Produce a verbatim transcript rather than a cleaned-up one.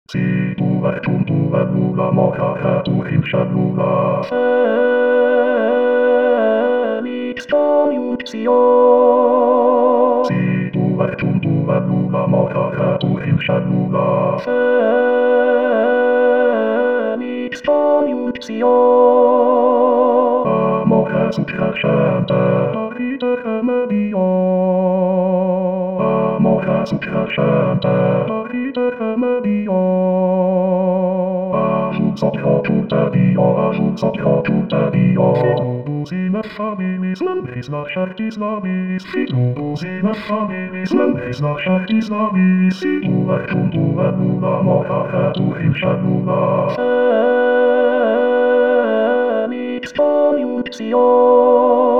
Situla tuntula nula mocha haturim shanula. Felix Domiuntio. Situla tuntula nula mocha haturim shanula. Felix Domiuntio. Mocha sutra shanta. Rita Kamadio. Mocha sutra shanta. Rita Kamadio. Ajunzotro tuntadio. Ajunzotro tuntadio. Luzina familis lampis na shaktis lamis. Luzina familis lampis na shaktis lamis. Situla tuntula nula mocha haturim shanula. Felix Domiuntio.